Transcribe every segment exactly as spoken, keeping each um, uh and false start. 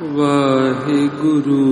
वाहिगुरु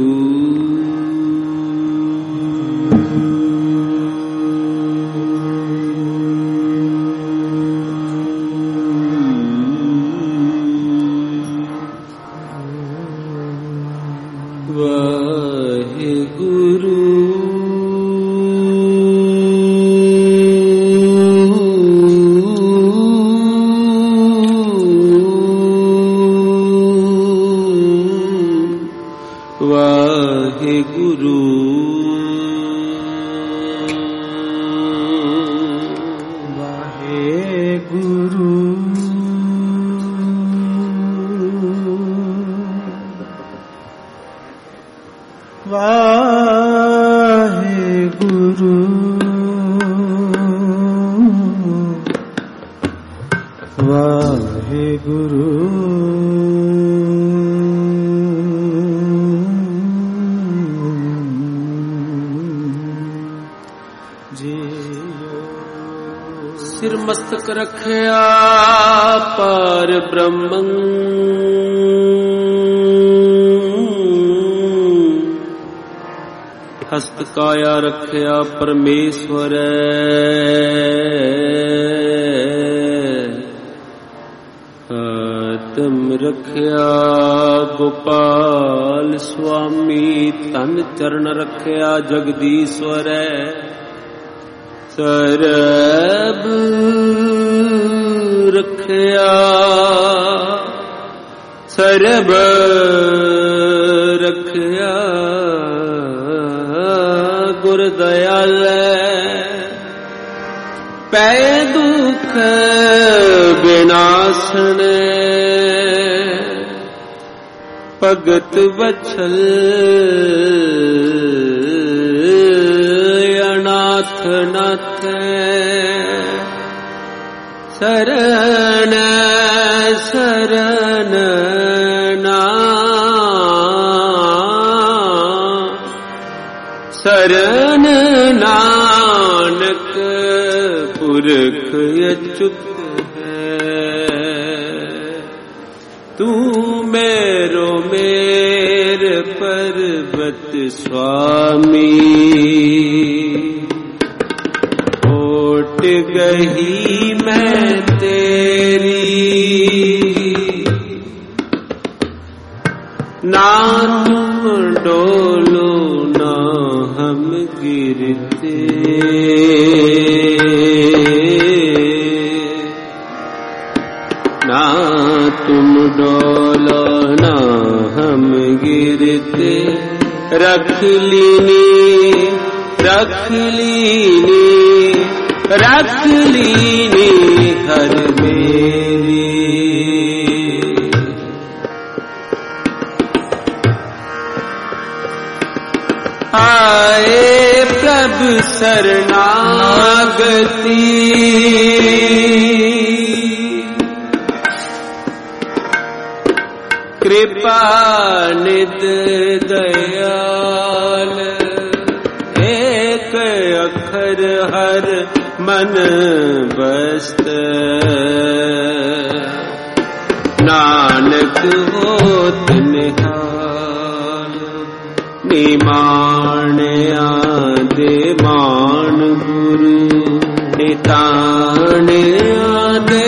सिर मस्तक रखया पार ब्रह्मं हस्त काया रखया परमेश्वर आत्म रखया गोपाल स्वामी तन चरण रखया जगदीश्वर सरब रखया सरब रखया गुर दयाल पै दुख विनाशन भगत वत्सल अनाथ नाथ शरण शरण ना शरण नानक पुरख अच्युत है तू मेरो मेर पर्वत स्वामी ओट गही मैं तेरी ना तुम डोलो ना हम गिरते ना तुम डोलो ना हम गिरते रख लीनी रख लीनी रख लीनी हर मेरी आए प्रभु शरणागति कृपा निध दयाल एक अखर हर मन बस्त नानक होत निहाल निमान आदे मान गुरु नितान आदे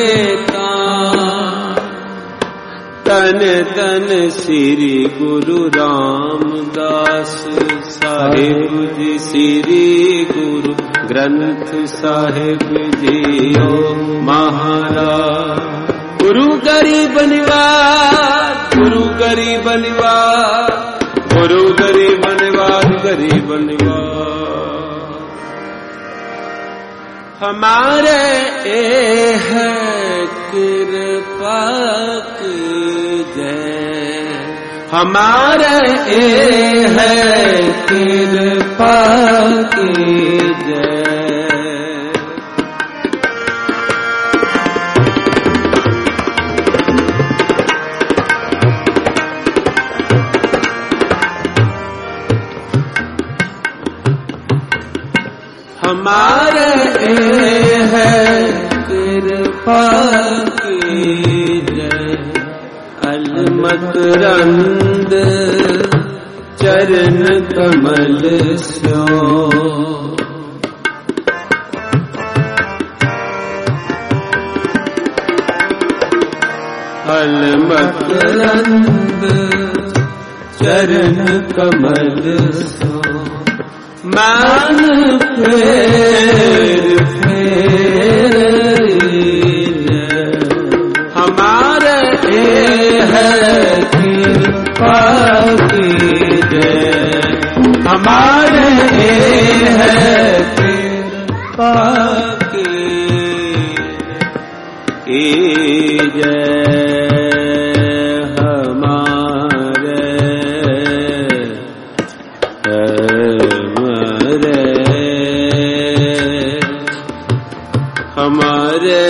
तन तन श्री गुरु रामदास साहिब जी श्री गुरु ग्रंथ साहिब जी ओ महाराज गुरु गरीब निवास गुरु गरीब निवास गुरु गरीब निवास गरीब निवास हमारे ए है कृपा हमारे ए है कृपा की जय हमारे ए है कृपा की जय अल्लाह मकरंद चरण कमल स्यो फल मकरंद चरण कमल स्यो मान फेर फेर हमारे है कृपा कीजिए हमारे है कृपा कीजिए हमारे हमारे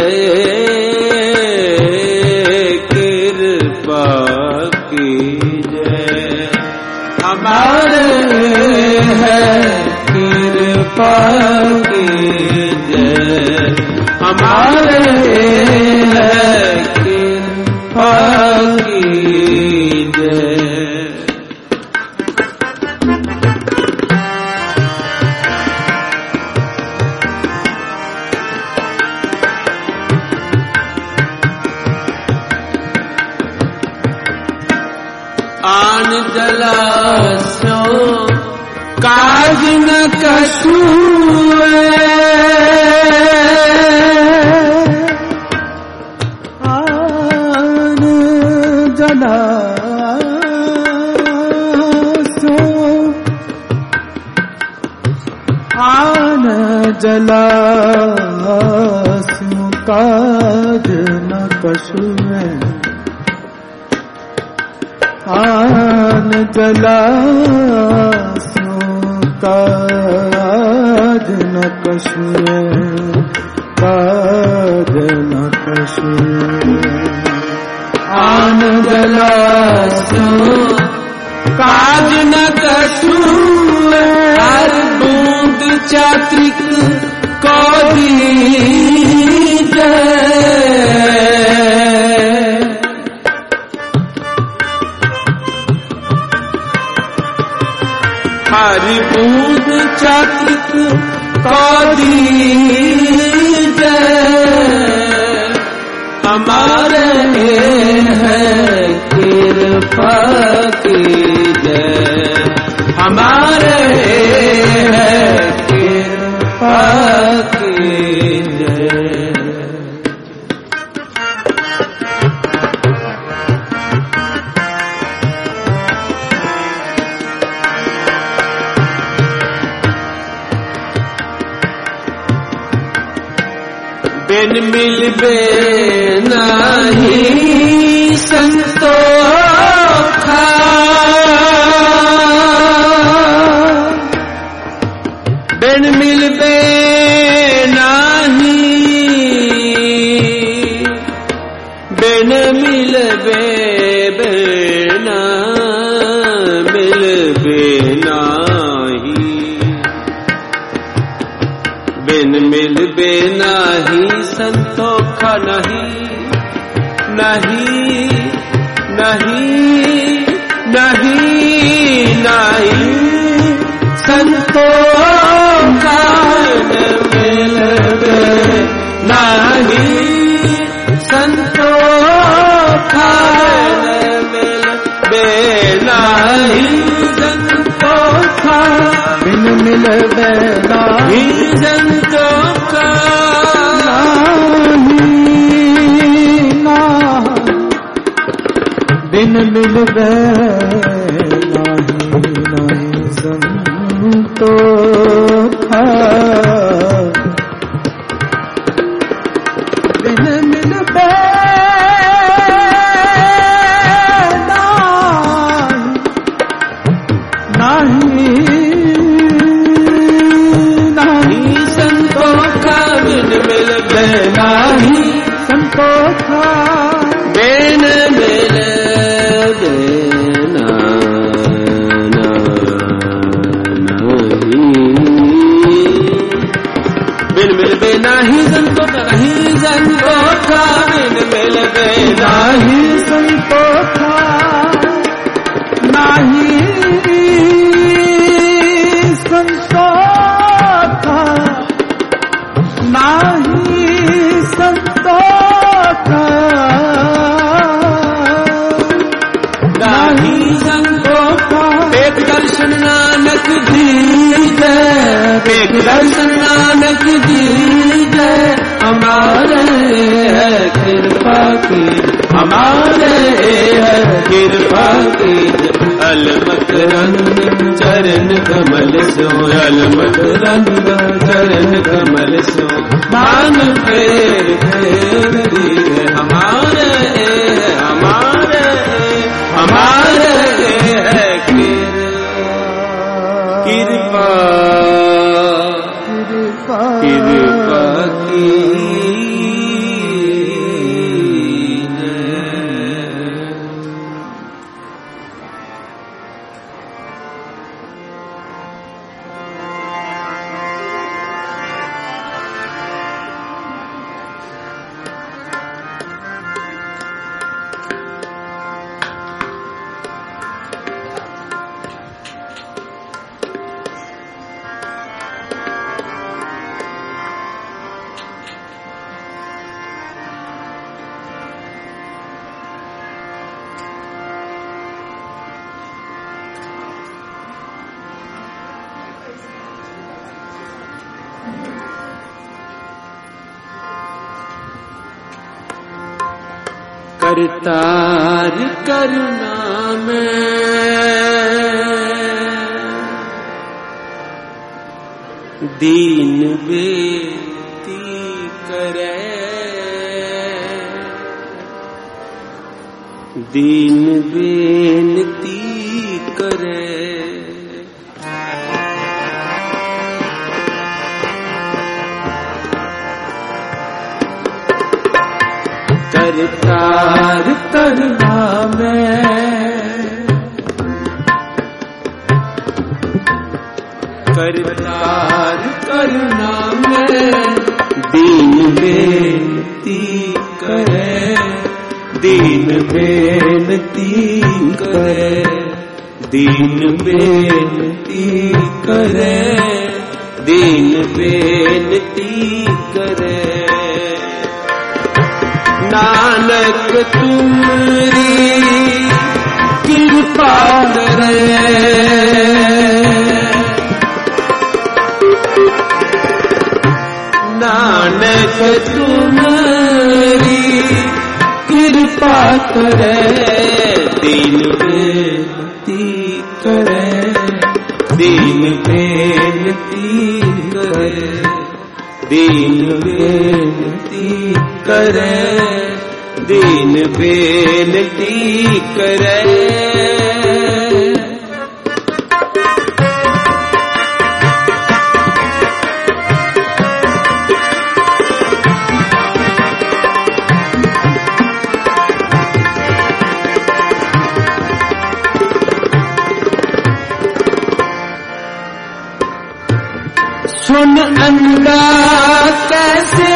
कृपा कीजिए हमारे है कृपा कीजिए हमारे है कृपा कीजिए आन जलासो काज न कछुए आन जलासो आन जलासो काज न कछुए आन जलासो काज न कछुए काज न कछुए आन जलासो काज न कछुए हर बूंद चात्रिक को दीजिए हरि बूंद चात्रिक को दीजिए हमारे है कृपा कीजिए हमारे है कृपा कीजिए बिन मिलबे नाही संतोखा बिन मिलबे नाही बिन मिलबे बिना मिलबे नाही बिन मिलबे नाही संतोखा नहीं नहीं नहीं नहीं नहीं संतोखा मिलबे नहीं संतोखा मिलबे नहीं संतोखा बिन मिलबे नाही संतोखा बिन मिलबे नाही नाही संतोखा बिन मिलबे नाही नाही संतोखा बिन मिलबे नाही संतोखा बिन मिलबे बिन मिलबे नाही संतोखा नहीं संतोखा बिन मिलबे नाही संतोखा दस नानक जी जय हमारे है कृपा की हमारे है कृपा की अलमत रंग चरण कमल सो अलमत रंग चरण कमल सो मान फेर फेर दिए हमारे हमारे हमारे है कृपा कृपा कृपा की करतार करुणा में दीन बेनती करे दीन बेनती करे करतार करुणा में करतार करुणा में दीन बेनती करे दीन बेनती करे दीन बेनती करे दीन बेनती करे नानक तुम्हारी कृपा करे नानक तुम्हारी कृपा करे दीन बेनती करे दीन बेनती करे दीन बेनती करे दीन बेनती करे सुन अंधा कैसे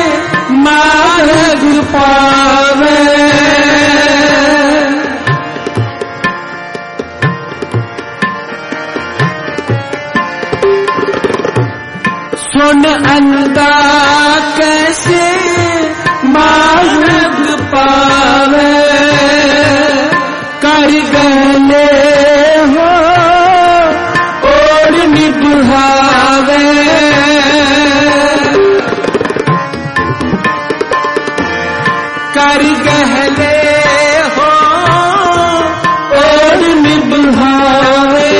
मार्ग पावे सुन अंधा कैसे मार्ग पावे कर गले हो और निभावे कर गहले हो और निभावे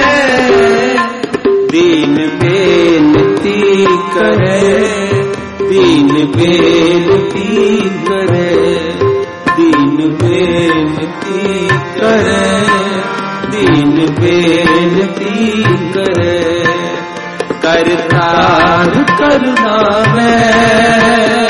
दीन बेनती करे दीन बेनती करे दीन बेनती करे दीन बेनती करे करतार करुणा में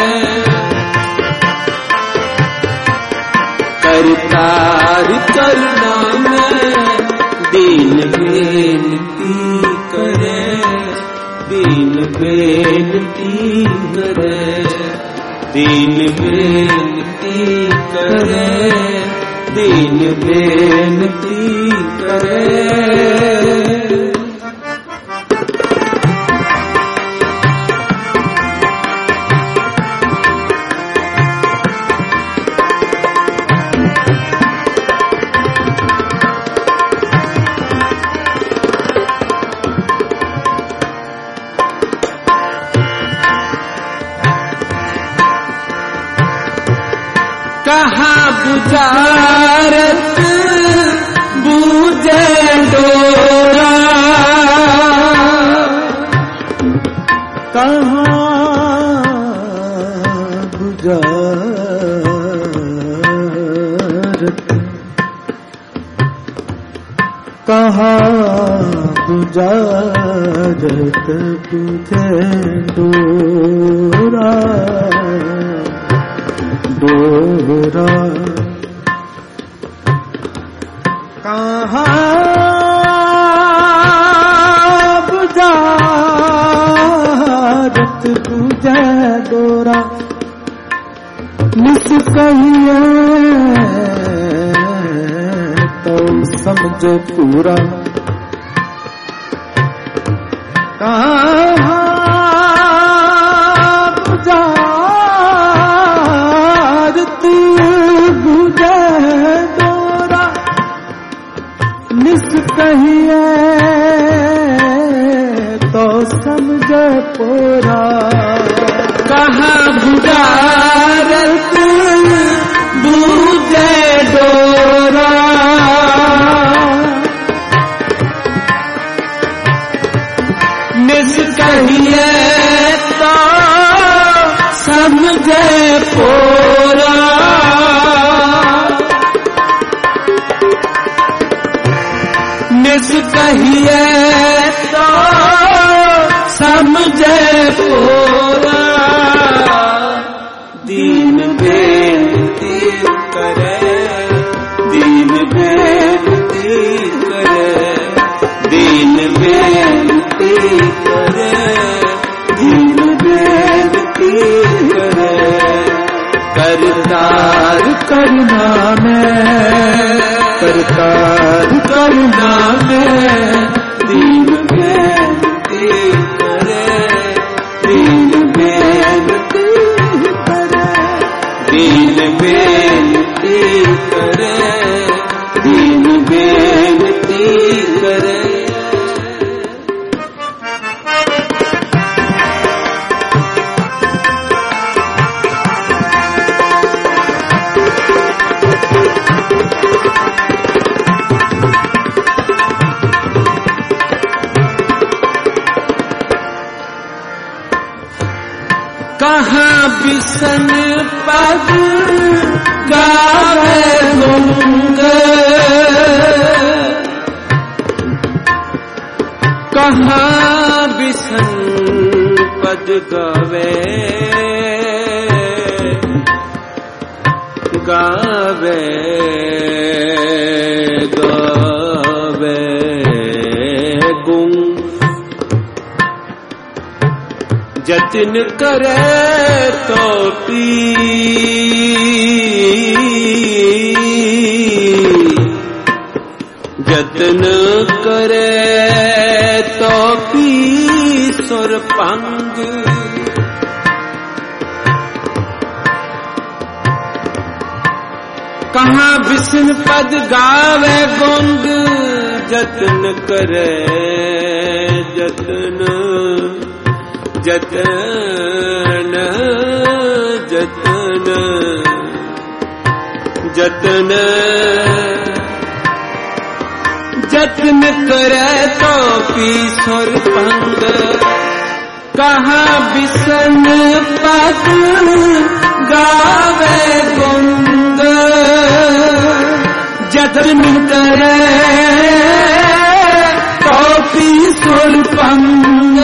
करतार करुणा में दीन बेनती करे दीन बेनती करे दीन बेनती करे दीन बेनती करे कहाँ बुझारत बूझे डोरा, कहाँ बुझारत, कहाँ बुझारत बुझे डोरा, डोरा कहाँ बुझारत बुझे डोरा, निस कहिए तो समझो पूरा, कहाँ बुझारत बुझे डोरा, निस कहिए तो समझे पूरा, कहाँ बुझारत बूझे डोरा, निस कहिए तो समझे पूरा, निस कहिए तो समझे पूरा, दीन बेनती करे, दीन बेनती करे, दीन बेनती करे, दीन बेनती करे, करतार करना में, करतार करना में, दीन बेनती करे, दीन बेनती करे, दीन बेनती करे, दीन बेनती करे। कहाँ बिसन पद गावे गुंग, कहाँ बिसन पद गावे, गावे गावे गुंग, जतन करे तो पी, जतन करे तो पी सुर पंग, कहाँ बिसन पद गावे गुंग, जतन करे जतन जतन जतन जतन जतन करे तो पी सुर पंग, कहाँ बिसन पद गावे गुंग, जतन करे तो पी सुर पंग,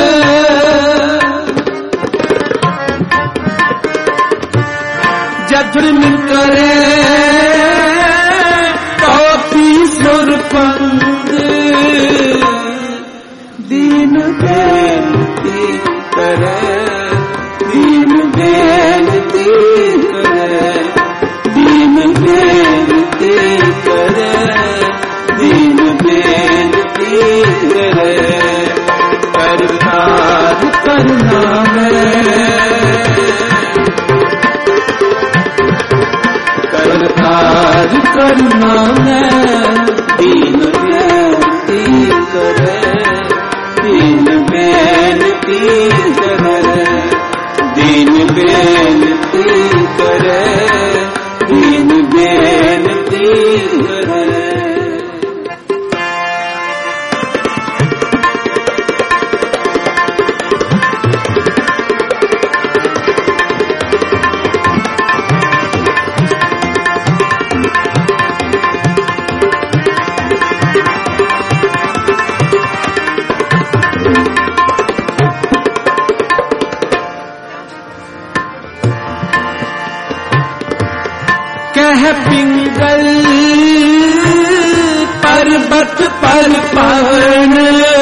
जतन करे तो पी सुर पंग, दीन बेनती करे, दीन बेनती करे, दीन बेनती करे, दीन बेनती करे, करतार करना में, करतार करना में, दीन बेनती करे, दीन बेनती करे, दीन बेनती करे, कह पिंगल पर्वत पर पवन,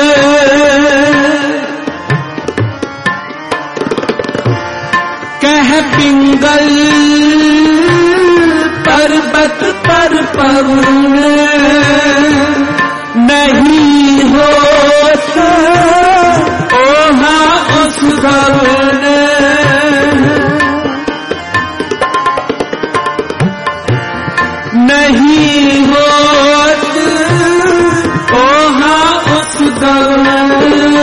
कह पिंगल पर्वत पर पवन, नहीं होता ओहा उस गगन, नहीं होत ओहा उस गगन,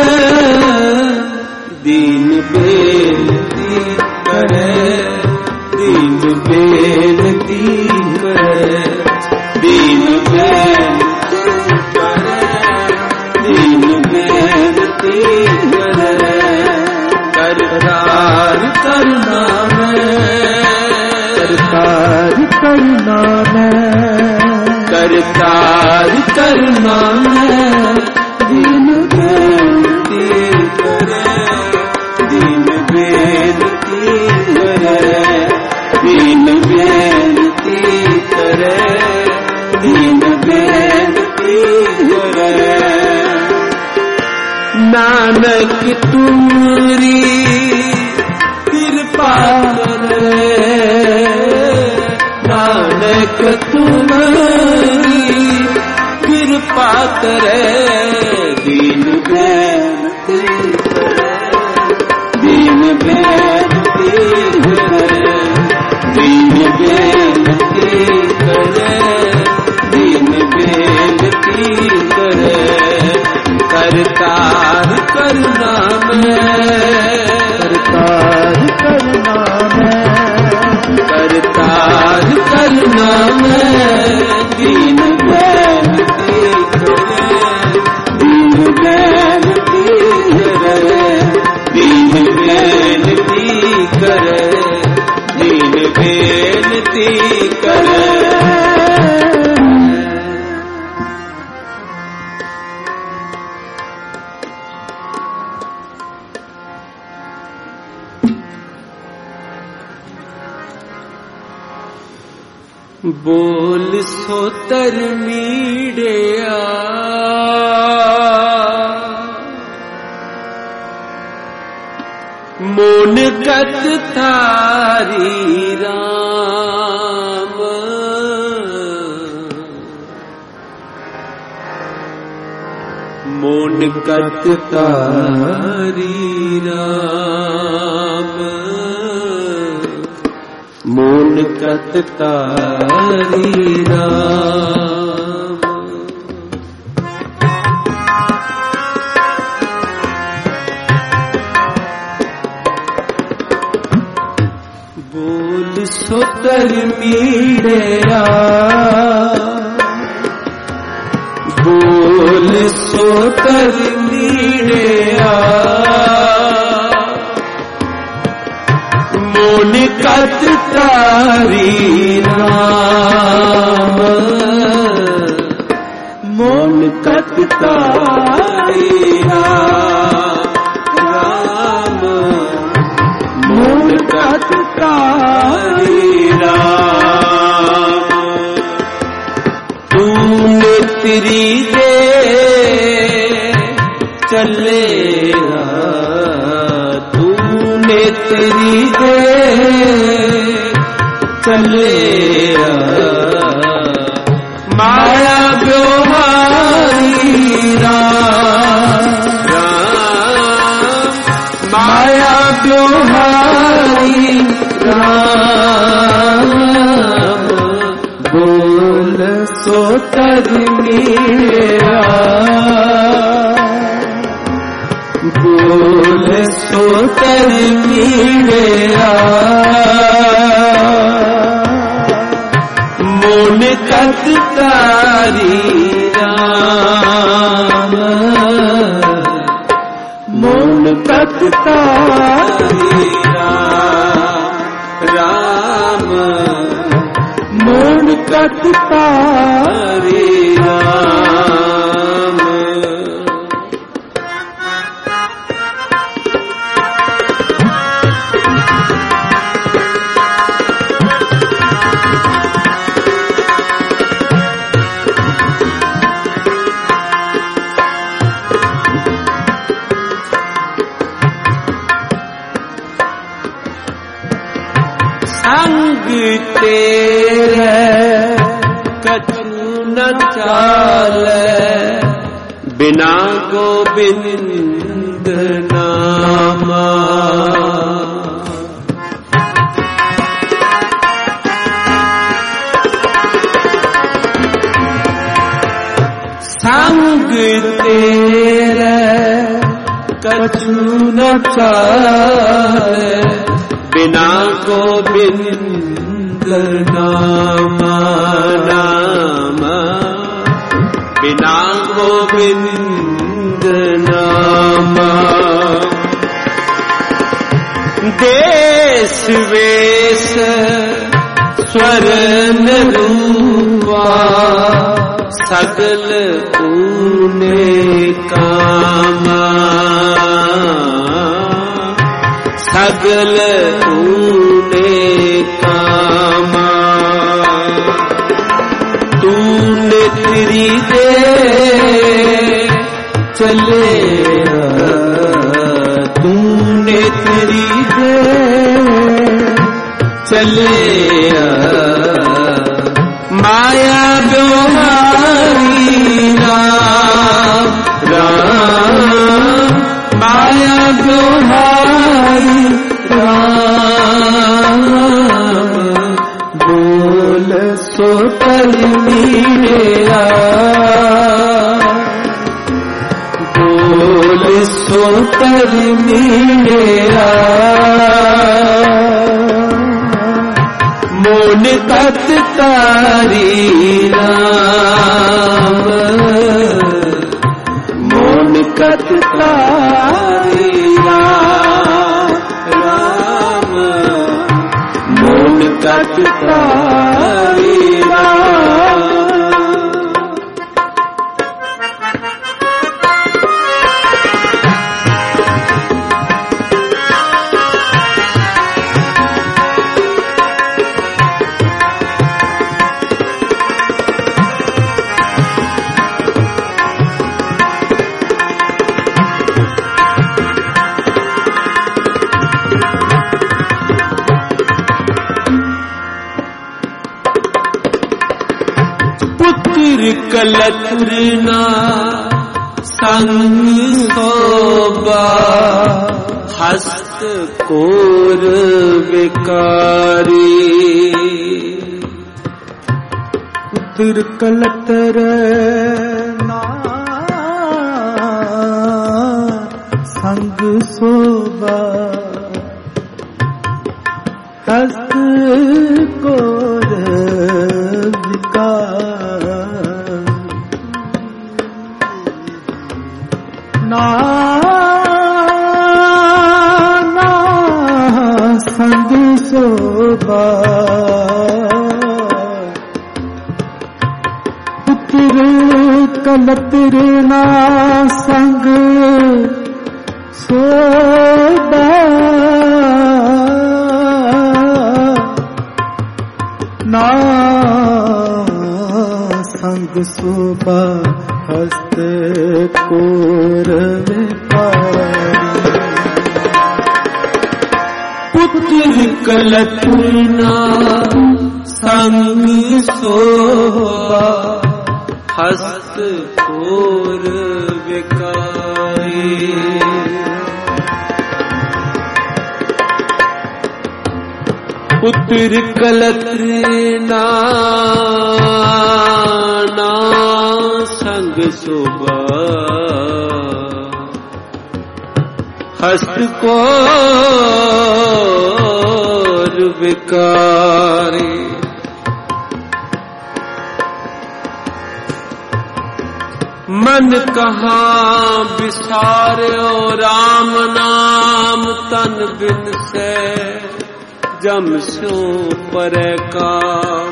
दीन बेनती करे, दीन बेनती करे, दीन बेनती करे, दीन बेनती करे, करतार करना मैं, करतार करना मैं, करतार करना मैं, दीन बेनती करे, दीन बेनती करे, दीन बेनती करे, दीन बेनती करे। नानक तुमरी कृपा करे, नानक तुमरी कृपा करे, दीन बेनती करे, दीन बेनती करे, दीन बेनती करे, दीन बेनती करे, करतार करना मैं, करतार करना मैं, करतार करना मैं, दीन बेनती करे, दीन बेनती करे, दीन बेनती करे, दीन बेनती करे। बोल सोतर मीड़िया, मोन कत थारी राम, मोन कत थारी राम, मोन कत तारी राम। बोल सोतर मीड़िया, बोल सोतर मीड़िया, मोन कत तारी राम, मोन कत तारी राम, मोन कत तारी राम। तूने तेरी दे चलेगा, तूने तेरी दे चलेगा, माया व्यवहारी राम, राम माया व्यवहारी राम। बोल सोतर मीड़िया, बोल सोतर मीड़िया, मोन कत तारी राम, मोन कत तारी राम, राम मोन कत तारी राम। संग तेरे कछु न चाले, बिना गोविंद नामा। संग तेरे कछु न चाले, बिना गोविंद नामा नामा, बिना गोविंद नामा। देश वेश स्वर्ण रूपा, सगल ऊने कामा, सगल ऊने कामा। तूने तेरी दे चले, तूने तेरी दे चले, माया व्यवहारी राम राम, माया व्यवहारी राम। बोल सो कर मेरा, बोल सो कर मेरा। मोन तत तारी राम, मोन तत तारी राम राम, मोन तत तारी राम। पुत्र कलत्रना संग सोबा, हस्त कोर विकारी। पुत्र कलत्रना संग सोबा, हस्त कोर विकारी। ना ना संग सोबा, पुत्र कलत्रना संग सोबा, ना संग सोबा, हस्त कोर विकारी। पुत्र कलत्रना संग सोबा, हस्त कोर विकारी। पुत्र कलत्रना संग सोबा, हस्त कोर विकारी। मन कहाँ बिसार्यो राम नाम, तन बिन से जम सो परे काम।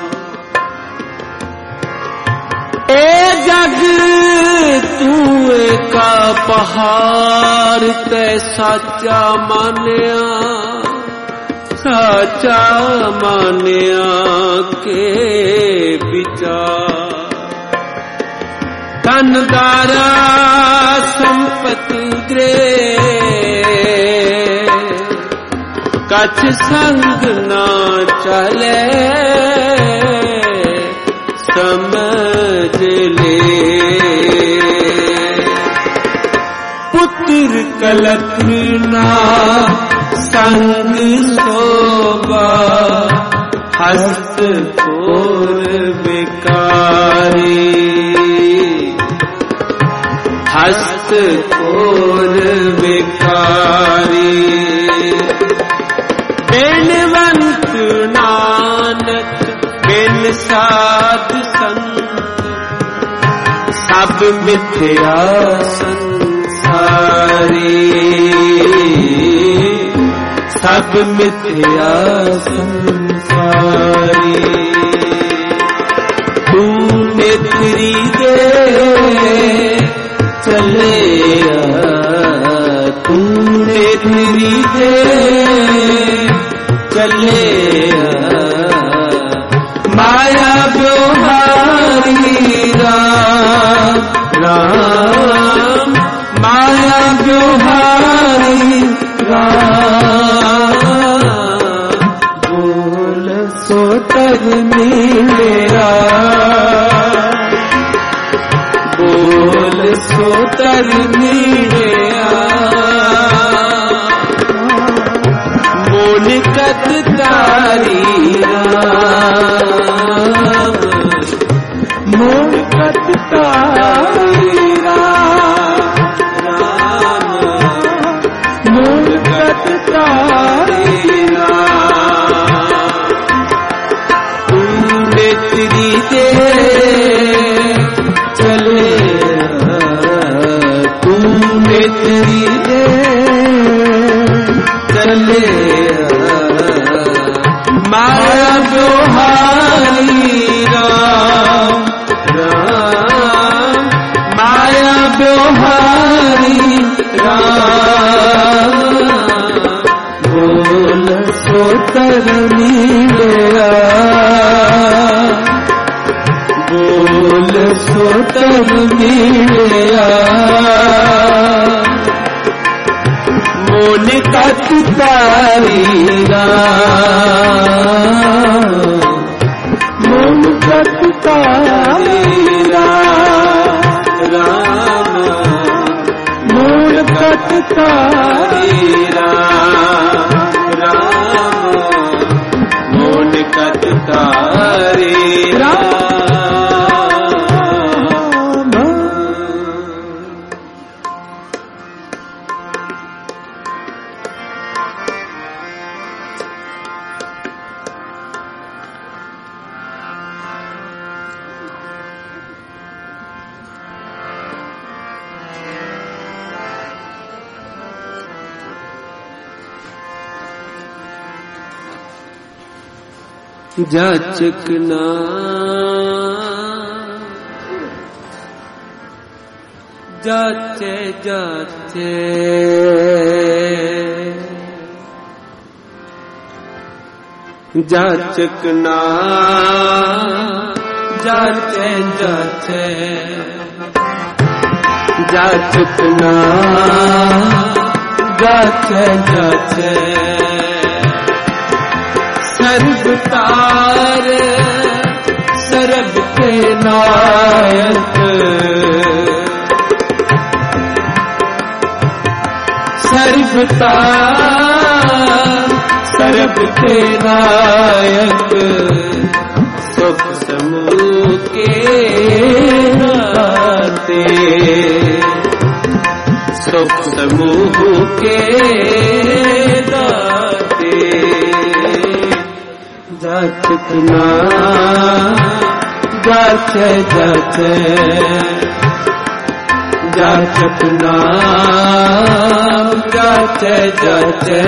ए जग तू एका पहाड़, ते साचा मान्या, साचा मान्या के विचार। धन दारा संपत ग्रे, कछ संग ना चले समझ ले। पुत्र कलतना संग शोभा हस्त कोर विकारी। हस्त कोर विकारी। बेनवंत नानक बिन साध संत सब मिथ्या संसारी। सब मिथ्या संसारी। तू नेत्री दे चले तू नेत्री दे चले माया व्यवहारी राम राम। माया व्यवहारी राम। बोल सो तरनी मेरा। बोल सो तरनी मेरा। मोनिकत तारी राम। मोनिकत तारी राम। मोनिकत तारी राम। तू नेत्री दे चले तू नेत्री दे चले माया व्यवहारी राम राम। माया व्यवहारी राम। बोल सो तरनी मेरा। बोल सो तरनी मेरा। मोनिकत तारी राम। मोनिकत तारी राम। मोनिकत तारी राम। मोनिकत तारी राम। जाचकना जाते जाते जाचकना जाते जाते जाचकना जाते जाते सर्वतार सर्व के नायक। सर्वतार सर्व के नायक। सुख समूह के दाते। सुख समूह के दाते। जाचकना जाचे जाचे जाचकना जाचे जाचे।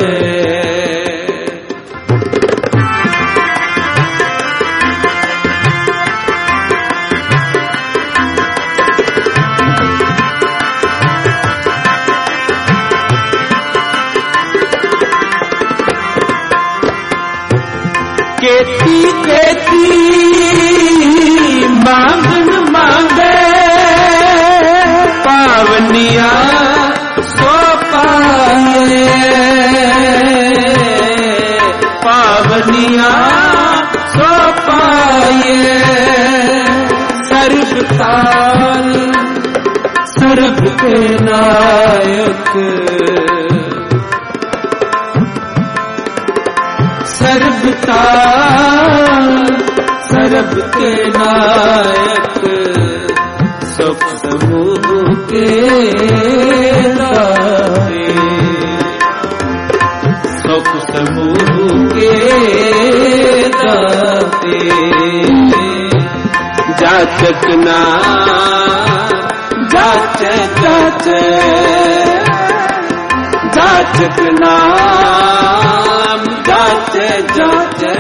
केती केती मांगन मांगे पावनिया सो पाए। के नायक सर्वतार सर्व के नायक सब समूह के दाते सब समूह के दाते जाचक नाम जाचे जाचे जाचक नाम जाचे जाचे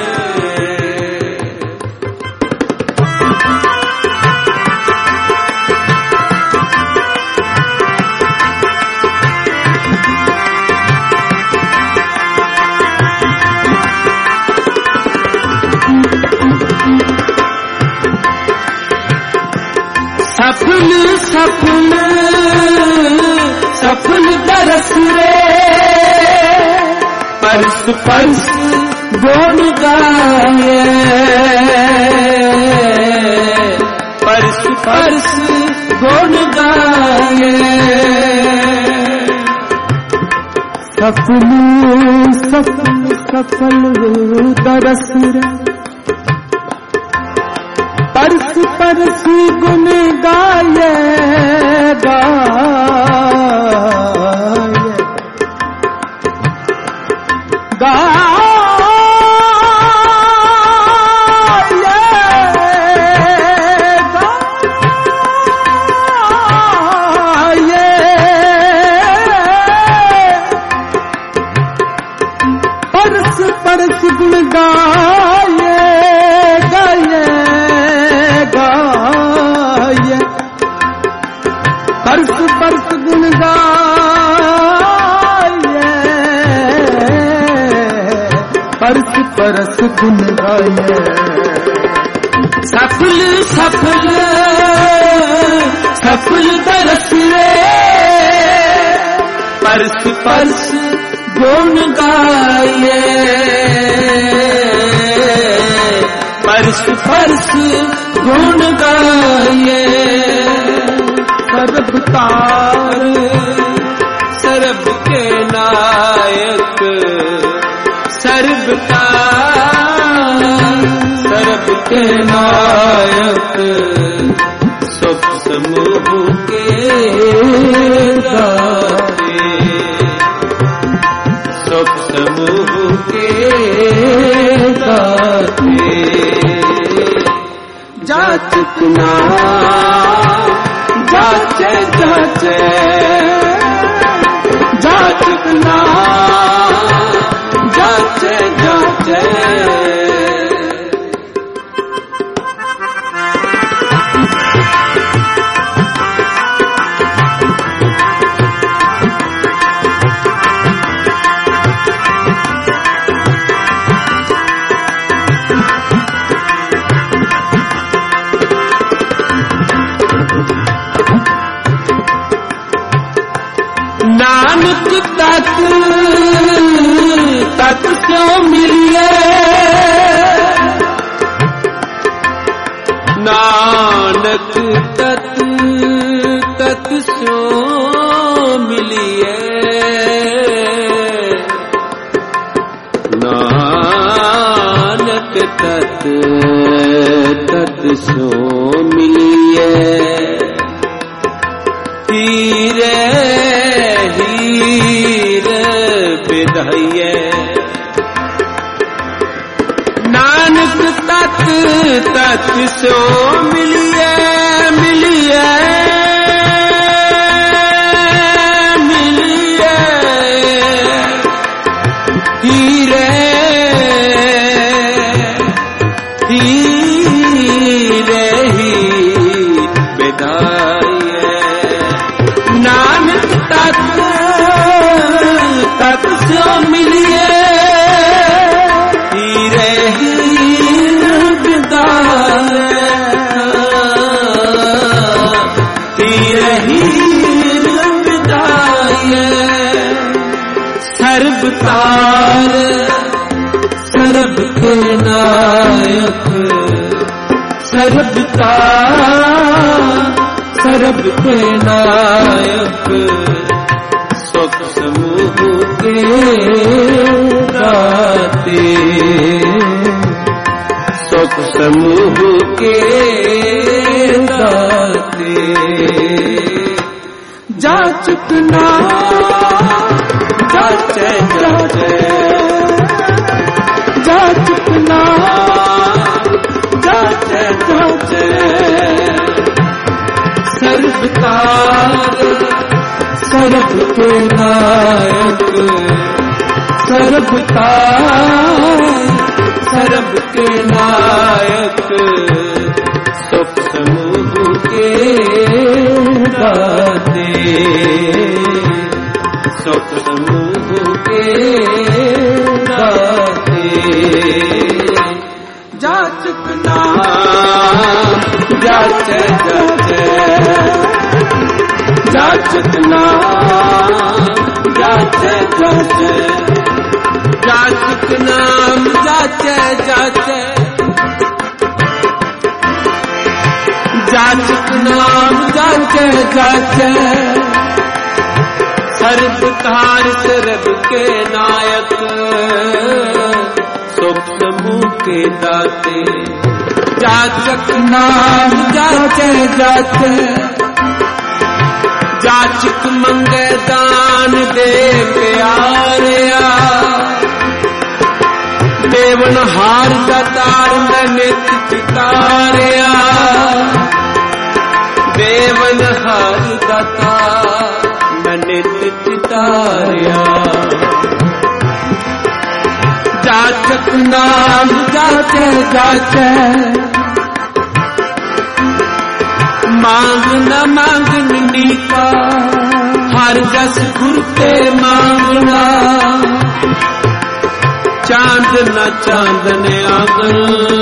सफल सफल सफल दरस रे परस परस गुण गाए परस परस गुण गाए सफल सफल सफल दरस रे परस परस गुण गाये गाये गाये गाये परस परस गुण गाये गाये गाये परस परस गुण गाये परस परस गुण गाये सफल सफल सफल दरस रे परस परस गुण गाये परस परस गुण गाये सर्वतार सर्व के नायक सर्वतार सर्व के नायक सब समूह के दाते सब समूह के दाते जाचक नाम जाचे जाचे जाचक नाम जाचे जाचे नानक तक तक क्यों मिलिए नानक तक तक क्यों मिलिए नानक तक तक क्यों मिलिए हीरे हीर विधाइए नानक तक तक सो मिलिए मिलिए मिलिए हीरे हीरे ही विधाइए नानक तक तक सो मिलिए हीरे हीर विदाए हीरे हीर विदाए सर्वतार सर्व के नायक सर्वतार सरब के नायक सुख समूह के दाते सुख समूह के दाते जाचक ना जाचे जाचे जाचक ना जाचे जाचे सर्वतार सरब के नायक सर्वतार सरब के नायक सुख समूह के दाते सुख समूह के दाते जाचक ना जाचे जाचे जाचक ना जाचे जाचे जाचक नाम जाचे जाचे जाचक नाम जाचे जाचे सर्वतार सरब के नायक सुख समूह के दाते जाचक नाम जाचे जाचे जाचक मंगे दान दे प्यारिया देवन हार दातार में नित चितारिया देवन हार दातार में नित चितारिया जाचक नाम जाचे जाचे मांग न मांगनी का हर जस गुर के मांगना चांद न चांदन आंगन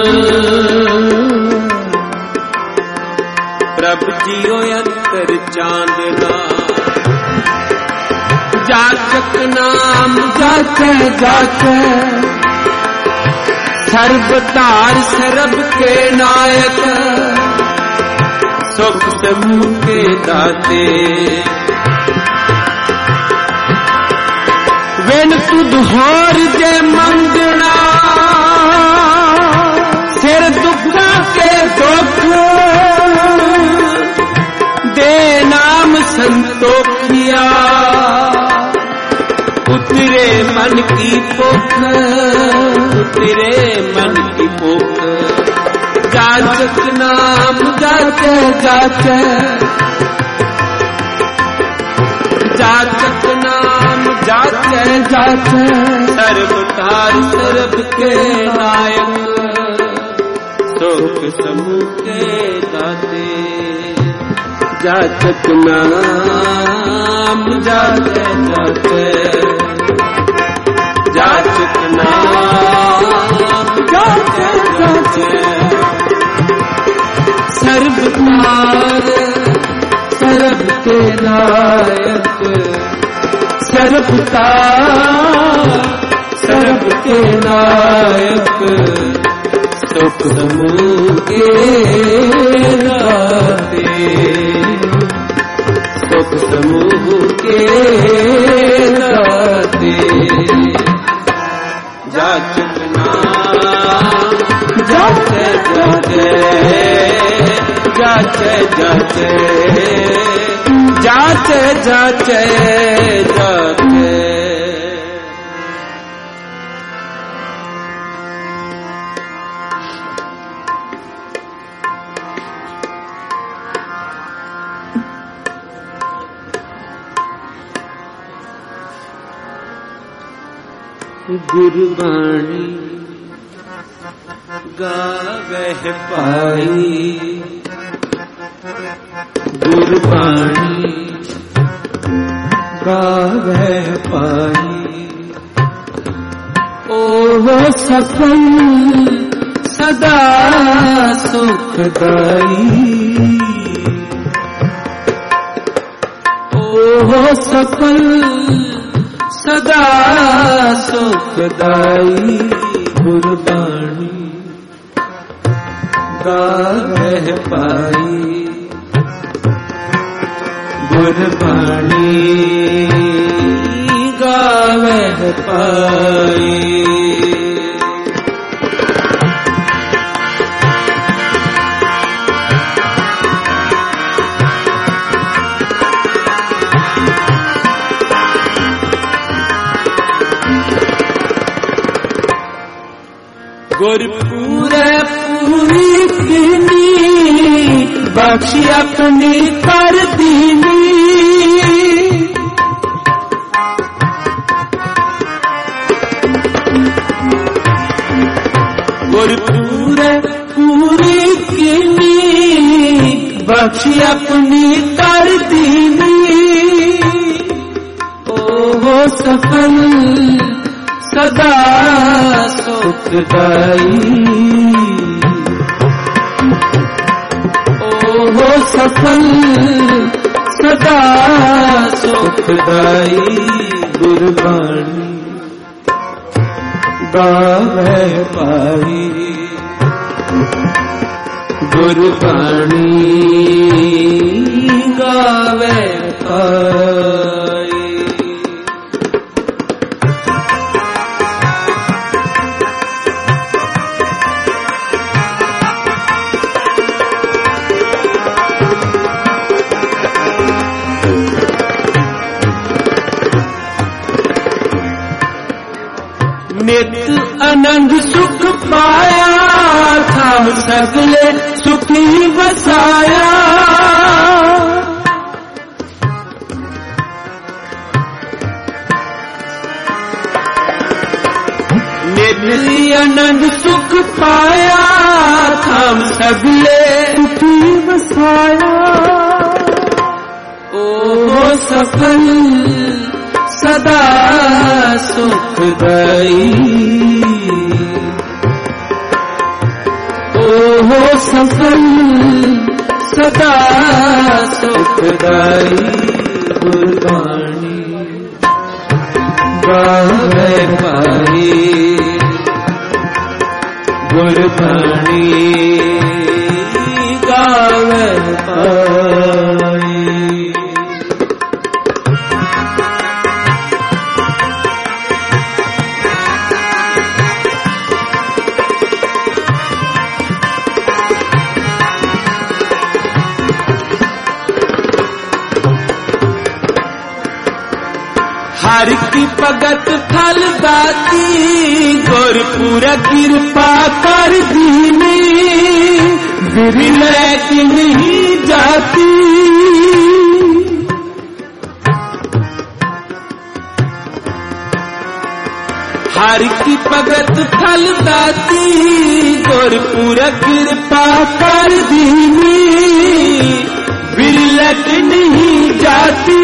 प्रभु जियो अंतर चांदना जाचक नाम जाचे जाचे सर्वतार सरब के नायक सुख समूह के दाते वेन तुद होर जे मंगना सिर दुखा के दुख दे नाम संतोखिया उतरे मन की भूख उतरे मन की भूख जाचक नाम जाचे जाचे जाचक नाम जाचे जाचे सर्वतार सरब के नायक सुख समूह के दाते जाचक नाम जाचे जाचे जाचक नाम जाचे जाचे सर्वतार सरब के नायक सर्वतार सरब के नायक सुख समूह के दाते सुख समूह के दाते जाचक नाम जाचे जाचे जाचे जाचे जाचे जाचे जाचे गुरबाणी गावे पाई गुरबाणी गावे पाई ओ सफल सदा सुखदाई ओ सफल सदा सुखदाई गुरबाणी गावे पाई गुरबाणी गावे पाई। गुरपूरे पूरी दीनी बख्शी अपनी कर दीनी। गुरपूरे पूरी दीनी बख्शी अपनी कर दीनी। ओ सफल सदा सुखदाई। ओ सफल सदा सुखदाई। गुरबाणी गावे पाई। गुरबाणी गावे पाई। नित आनंद सुख पाया था सगले सुखी बसाया। नित आनंद सुख पाया था सगले सुखी बसाया। ओ सफल सदा सुखदाई। ओ सफल सदा सुखदाई। गुरबाणी गावे पाई। गुरबाणी गावे पाई। हर की भगत फल दाती गुरपुरा कृपा कर दीनी। विरले की नहीं जाती। हर की भगत फल दाती गुरपुरा कृपा कर दीनी। विरले की नहीं जाती।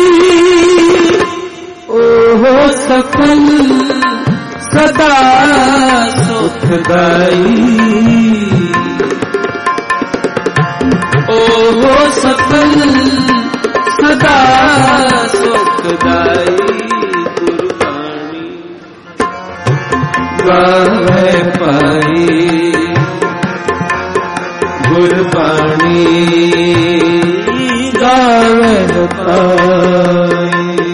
ओ सफल सदा सुखदाई। ओ सफल सदा सुखदाई। गुरबाणी गावे पाई। गुरबाणी गावे पाई।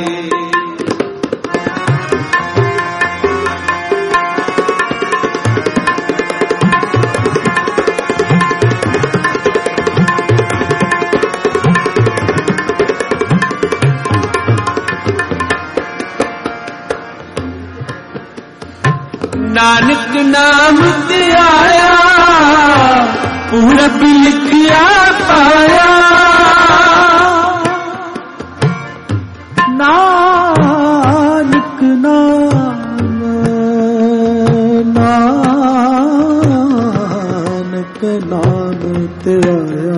नानक नाम ते आया पूरब लिखिया पाया। नानक नाम नानक नाम ते आया।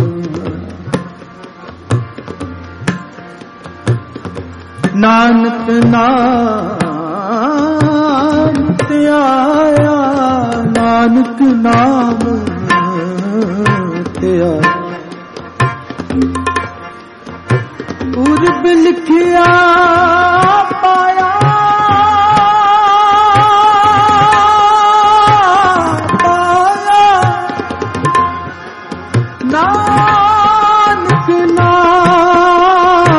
नानक नाम आया। नानक नाम ते आया। पूरब लिखिया पाया। पाया नानक नाम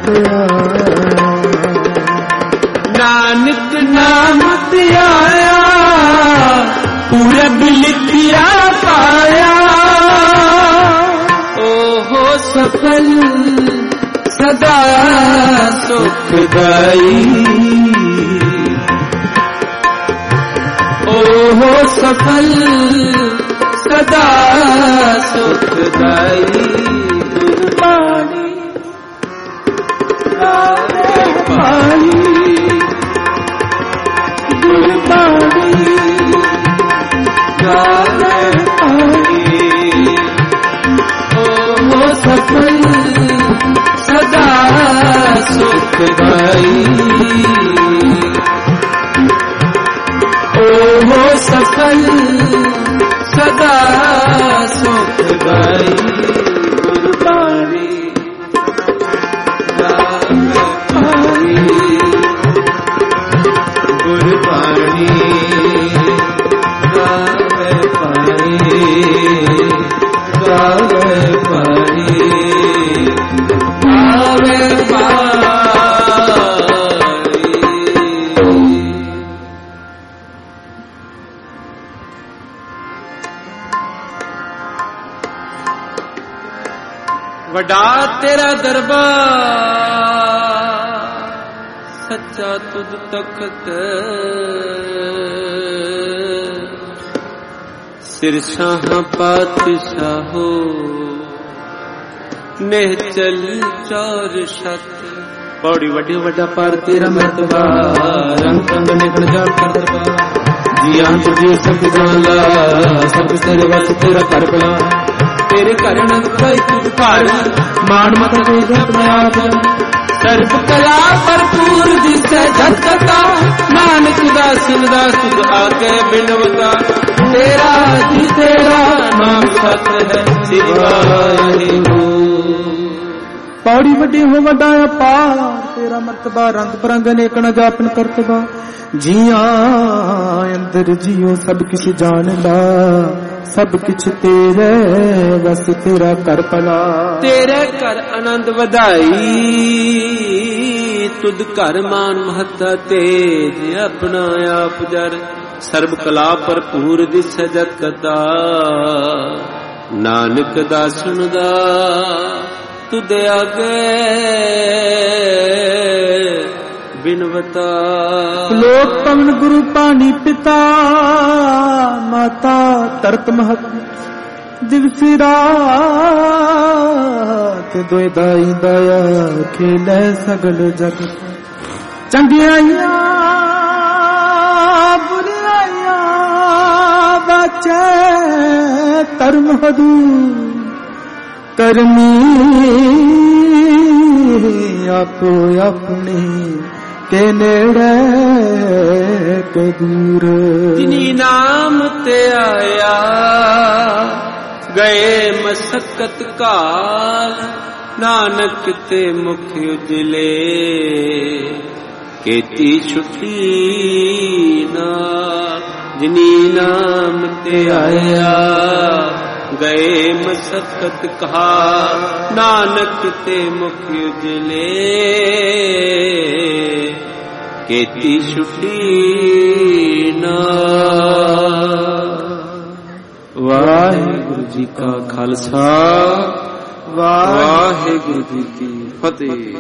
ਧਿਆਇਆ। ਨਾਨਕ ਨਾਮ ਧਿਆਇਆ ਪੂਰਬ ਲਿਖਿਆ ਪਾਇਆ। ਓਹੋ ਸਫਲ ਸਦਾ ਸੁਖਦਾਈ। ਓਹੋ ਸਫਲ ਸਦਾ ਸੁਖਦਾਈ। ਗੁਰਬਾਣੀ ਗਾਵੇ ਪਾਣੀ। ਗੁਰਬਾਣੀ ਗਾਵੇ ਪਾਣੀ। ਓਹੋ ਸਫਲ ਸਦਾ ਸੁਖਦਾਈ। ਓਹੋ ਸਫਲ ਸਦਾ ਸੁਖਦਾਈ। ਗੁਰਬਾਣੀ ਗਾਵੇ ਪਾਣੀ। ਗੁਰਬਾਣੀ ਗਾਵੇ ਪਾਣੀ। ਗਾਵੇ ਪਾਣੀ। ਗਾਵੇ ਪਾਣੀ। ਵੱਡਾ ਤੇਰਾ ਦਰਬਾਰ ਸੱਚਾ ਤੁਧ ਤਖਤ। ਸਿਰਸ਼ਾਹਾਂ ਪਾਤਸ਼ਾਹੋ ਨਿਹਚਲ ਚੌਰ ਛਤ। ਪੌੜੀ ਵੱਡੀ ਵੱਡਾ ਪਰ ਤੇਰਾ ਮਰਤਬਾ ਰੰਗ ਰੰਗ ਨਿਕਲ ਜਾ ਕਰਤਬਾ। ਜੀ ਅੰਤ ਜੀ ਸਭ ਜਾਣਦਾ ਸਭ ਤੇਰੇ ਵਸ ਤੇਰਾ ਘਰ ਬਲਾ। ਤੇਰੇ ਘਰ ਨੰਦ ਪਾਈ ਤੁਧ ਘਰ ਮਾਣ ਮਤ ਦੇ ਜਪਨਾਪ। ਸਰਬ ਕਲਾ ਭਰਪੂਰ ਦਿਸੈ ਜਗਤਾ। ਨਾਨਕ ਦਾਸਨ ਦਾ ਸੁਧ ਆਗੇ ਬਿਨਵਤਾ। ਤੇਰਾ ਜੀ ਤੇਰਾ ਨਾਮ ਸਤ ਹੈ ਸ੍ਰੀ ਵਾਹਿਗੁਰੂ। ਪੌੜੀ ਵੱਡੀ ਹੋ ਵੱਡਾ ਅਪਾਰ ਤੇਰਾ ਮਰਤਬਾ ਰੰਗ ਬਰੰਗ ਅਨੇਕਣ ਜਾਪਨ ਕਰਤਬਾ। ਜੀਆਂ ਅੰਦਰ ਜੀਓ ਸਭ ਕਿਛ ਜਾਣਦਾ ਸਭ ਕਿਛ ਤੇਰੇ ਵਸ ਤੇਰਾ ਘਰ ਭਲਾ। ਤੇਰੇ ਘਰ ਆਨੰਦ ਵਧਾਈ ਤੁਧ ਘਰ ਮਾਨ ਮਹੱਤਾ ਤੇਜ। ਆਪਣਾ ਆਪ ਜਰ ਸਰਬ ਕਲਾ ਭਰਪੂਰ ਦਿਸ ਜਗਤਾ। ਨਾਨਕ ਦਾਸਨ ਦਾ ਤੁਧ ਆਗੇ ਬਿਨਵਤਾ। ਲੋਕ ਪਵਨ ਗੁਰੂ ਪਾਣੀ ਪਿਤਾ ਮਾਤਾ ਤਰਤ ਮਹਤ ਦਿਵਸੀ ਰਾਤ। ਦੋਇ ਦਾਈ ਦਇਆ ਖੇਲੇ ਸਗਲ ਜਗਤ। ਚੰਗਿਆਈਆਂ ਬੁਰਾਈਆਂ ਬਚੇ ਧਰਮ ਹਦੂਰ। ਕਰਮੀ ਆਪੋ ਆਪਣੀ ਕੇ ਨੇੜੇ ਕੇ ਦੂਰ। ਜਿਨੀ ਨਾਮ ਤੇ ਆਇਆ ਗਏ ਮਸਕਤ ਕਾਲ। ਨਾਨਕ ਤੇ ਮੁਖ ਉਜਲੇ ਕੀਤੀ ਛੁੱਟੀ ਨਾਲ। ਜਿਨੀ ਨਾਮ ਤੇ ਆਇਆ ਗਏ ਮਸਕਤ ਕਹਾ। ਨਾਨਕ ਤੇ ਮੁਖ ਉਜਲੇ ਕੀਤੀ ਛੁੱਟੀ ਨਾਲ। ਵਾਹਿਗੁਰੂ ਜੀ ਕਾ ਖਾਲਸਾ ਵਾਹਿਗੁਰੂ ਜੀ ਕੀ ਫਤਿਹ।